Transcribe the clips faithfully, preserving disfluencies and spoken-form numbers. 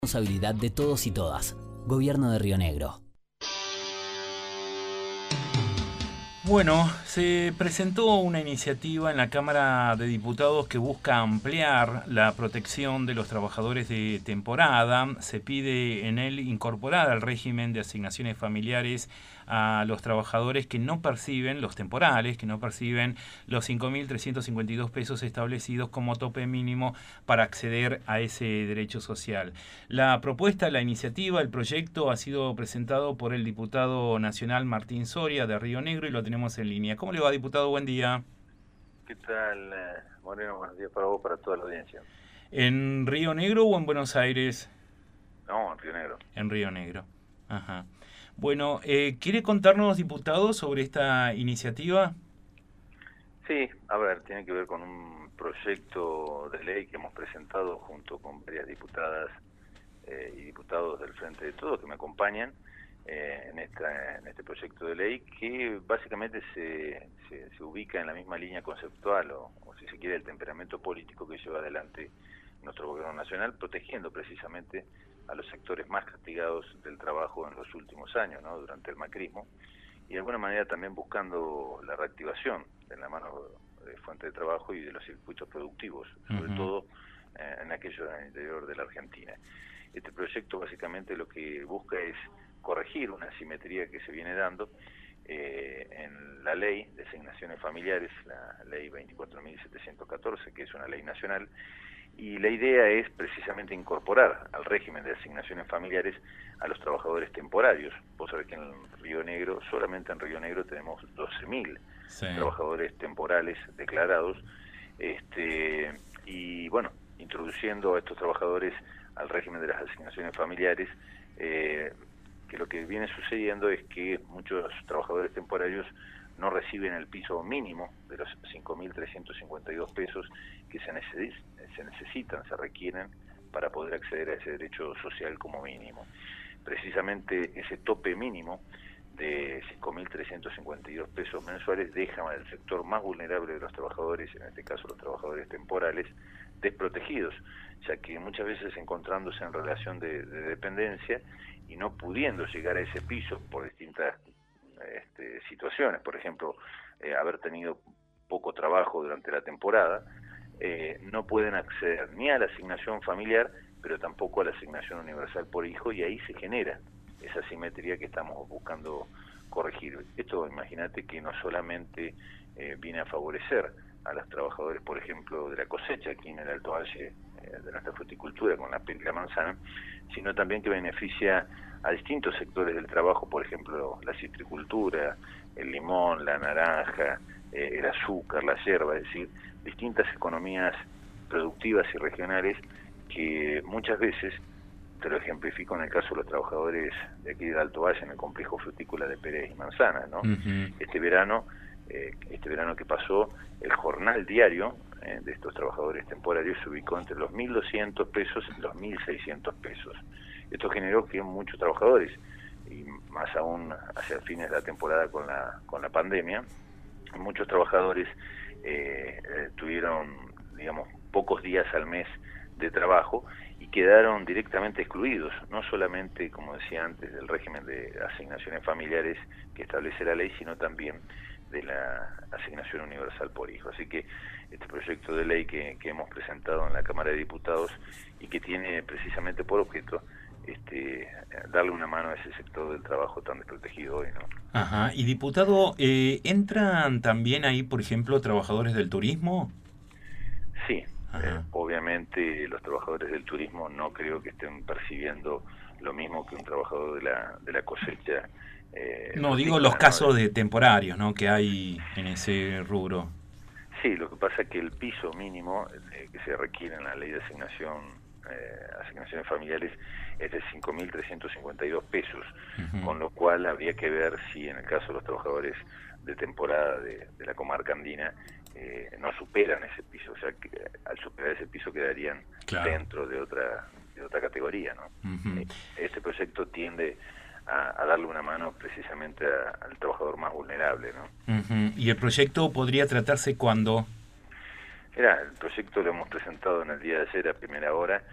Responsabilidad de todos y todas. Gobierno de Río Negro. Bueno, se presentó una iniciativa en la Cámara de Diputados que busca ampliar la protección de los trabajadores de temporada. Se pide en él incorporar al régimen de asignaciones familiares a los trabajadores que no perciben, los temporales, que no perciben los cinco mil trescientos cincuenta y dos pesos establecidos como tope mínimo para acceder a ese derecho social. La propuesta, la iniciativa, el proyecto ha sido presentado por el diputado nacional Martín Soria de Río Negro y lo tenemos en línea. ¿Cómo le va, diputado? Buen día. ¿Qué tal, Moreno? Buenos días para vos, para toda la audiencia. ¿En Río Negro o en Buenos Aires? No, en Río Negro. En Río Negro. Ajá. Bueno, eh, ¿quiere contarnos, diputado, sobre esta iniciativa? Sí, a ver, tiene que ver con un proyecto de ley que hemos presentado junto con varias diputadas eh, y diputados del Frente de Todos que me acompañan eh, en, esta, en este proyecto de ley que básicamente se, se, se ubica en la misma línea conceptual o, o si se quiere el temperamento político que lleva adelante nuestro gobierno nacional, protegiendo precisamente a los sectores más castigados del trabajo en los últimos años, ¿no? Durante el macrismo, y de alguna manera también buscando la reactivación de la mano de fuente de trabajo y de los circuitos productivos, sobre uh-huh. todo eh, en aquellos en el interior de la Argentina. Este proyecto básicamente lo que busca es corregir una asimetría que se viene dando eh, en la ley de asignaciones familiares, la ley veinticuatro mil setecientos catorce, que es una ley nacional, y la idea es precisamente incorporar al régimen de asignaciones familiares a los trabajadores temporarios. Vos sabés que en Río Negro, solamente en Río Negro tenemos doce mil sí. trabajadores temporales declarados, este y bueno, introduciendo a estos trabajadores al régimen de las asignaciones familiares, eh, que lo que viene sucediendo es que muchos trabajadores temporarios no reciben el piso mínimo de los cinco mil trescientos cincuenta y dos pesos que se, neces se necesitan, se requieren para poder acceder a ese derecho social como mínimo. Precisamente ese tope mínimo de cinco mil trescientos cincuenta y dos pesos mensuales deja al sector más vulnerable de los trabajadores, en este caso los trabajadores temporales, desprotegidos, ya que muchas veces encontrándose en relación de, de dependencia y no pudiendo llegar a ese piso por distintas Este, situaciones, por ejemplo, eh, haber tenido poco trabajo durante la temporada, eh, no pueden acceder ni a la asignación familiar, pero tampoco a la asignación universal por hijo, y ahí se genera esa asimetría que estamos buscando corregir. Esto, imagínate que no solamente eh, viene a favorecer a los trabajadores, por ejemplo, de la cosecha aquí en el Alto Valle, eh, de nuestra fruticultura con la pera y la manzana, sino también que beneficia a distintos sectores del trabajo, por ejemplo, la citricultura, el limón, la naranja, eh, el azúcar, la yerba, es decir, distintas economías productivas y regionales que muchas veces, te lo ejemplifico en el caso de los trabajadores de aquí del Alto Valle, en el complejo frutícola de peras y manzanas, ¿no? Uh-huh. Este verano, eh, este verano que pasó, el jornal diario eh, de estos trabajadores temporarios se ubicó entre los mil doscientos pesos y los mil seiscientos pesos. Esto generó que muchos trabajadores, y más aún hacia fines de la temporada con la con la pandemia, muchos trabajadores eh, eh, tuvieron, digamos, pocos días al mes de trabajo y quedaron directamente excluidos, no solamente, como decía antes, del régimen de asignaciones familiares que establece la ley, sino también de la asignación universal por hijo. Así que este proyecto de ley que, que hemos presentado en la Cámara de Diputados y que tiene precisamente por objeto este darle una mano a ese sector del trabajo tan desprotegido hoy, ¿no? Ajá. Y diputado, eh, ¿entran también ahí, por ejemplo, trabajadores del turismo? Sí, eh, obviamente los trabajadores del turismo no creo que estén percibiendo lo mismo que un trabajador de la de la cosecha. Eh, no, digo los ¿no? casos de temporarios, ¿no? Que hay en ese rubro. Sí, lo que pasa es que el piso mínimo eh, que se requiere en la ley de asignación eh, asignaciones familiares es de cinco mil trescientos cincuenta y dos pesos, uh-huh. con lo cual habría que ver si en el caso de los trabajadores de temporada de, de la comarca andina eh, no superan ese piso, o sea que al superar ese piso quedarían claro. dentro de otra de otra categoría, ¿no? Uh-huh. Este proyecto tiende a, a darle una mano precisamente a, al trabajador más vulnerable, ¿no? Uh-huh. ¿Y el proyecto podría tratarse cuándo? Mira, el proyecto lo hemos presentado en el día de ayer a primera hora,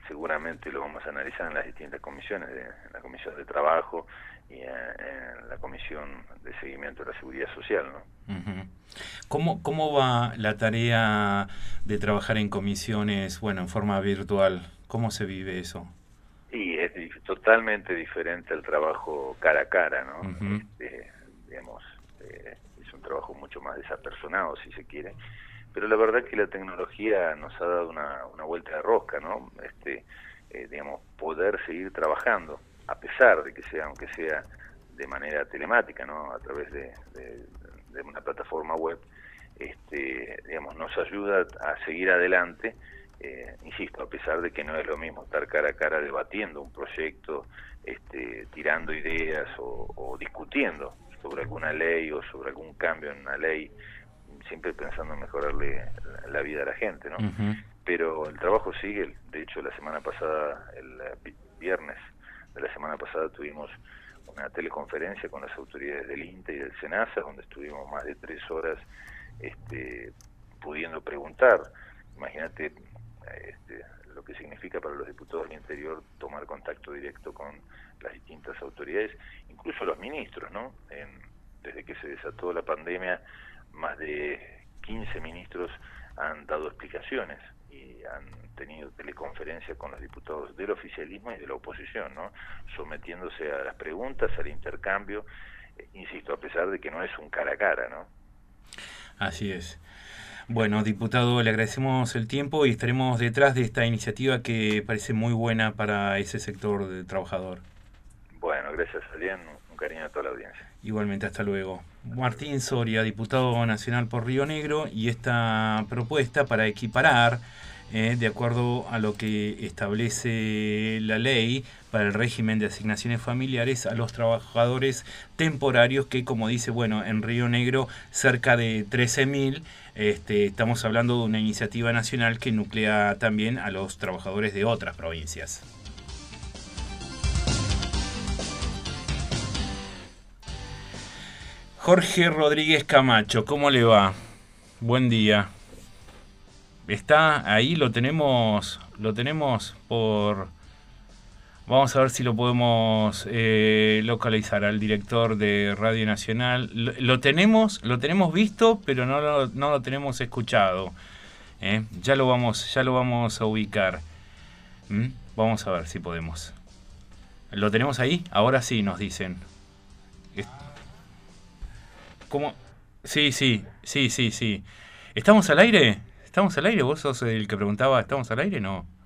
seguramente lo vamos a analizar en las distintas comisiones, de, en la comisión de trabajo y en, en la comisión de seguimiento de la seguridad social, ¿no? Uh-huh. ¿Cómo, ¿Cómo va la tarea de trabajar en comisiones, bueno, en forma virtual? ¿Cómo se vive eso? Y es dif- totalmente diferente al trabajo cara a cara, ¿no? Uh-huh. Este, digamos, eh, es un trabajo mucho más desapersonado, si se quiere, pero la verdad que la tecnología nos ha dado una, una vuelta de rosca, ¿no? Este, eh, digamos, poder seguir trabajando, a pesar de que sea, aunque sea de manera telemática, ¿no? A través de, de, de una plataforma web, este, digamos, nos ayuda a seguir adelante. Eh, insisto, a pesar de que no es lo mismo estar cara a cara debatiendo un proyecto, este, tirando ideas o, o discutiendo sobre alguna ley o sobre algún cambio en una ley, siempre pensando en mejorarle la, la vida a la gente, ¿no? Uh-huh. Pero el trabajo sigue. De hecho, la semana pasada, el viernes de la semana pasada, tuvimos una teleconferencia con las autoridades del INTA y del SENASA, donde estuvimos más de tres horas este, pudiendo preguntar. Imagínate este, lo que significa para los diputados del interior tomar contacto directo con las distintas autoridades, incluso los ministros, ¿no? En, desde que se desató la pandemia, más de quince ministros han dado explicaciones y han tenido teleconferencia con los diputados del oficialismo y de la oposición, ¿no? Sometiéndose a las preguntas, al intercambio, eh, insisto, a pesar de que no es un cara a cara, ¿no? Así es. Bueno, diputado, le agradecemos el tiempo y estaremos detrás de esta iniciativa que parece muy buena para ese sector de trabajador. Bueno, gracias, Alián. Un cariño a toda la audiencia. Igualmente, hasta luego. Martín Soria, diputado nacional por Río Negro, y esta propuesta para equiparar, eh, de acuerdo a lo que establece la ley para el régimen de asignaciones familiares, a los trabajadores temporarios que, como dice, bueno, en Río Negro cerca de trece mil, este, estamos hablando de una iniciativa nacional que nuclea también a los trabajadores de otras provincias. Jorge Rodríguez Camacho, ¿cómo le va? Buen día. Está ahí, lo tenemos, lo tenemos por... Vamos a ver si lo podemos eh, localizar al director de Radio Nacional. Lo, lo tenemos, lo tenemos visto, pero no lo, no lo tenemos escuchado. ¿eh? Ya lo vamos, ya lo vamos a ubicar. ¿Mm? Vamos a ver si podemos. ¿Lo tenemos ahí? Ahora sí, nos dicen. ¿Cómo? Sí, sí, sí, sí, sí. ¿Estamos al aire? ¿Estamos al aire? ¿Vos sos el que preguntaba, ¿estamos al aire? No.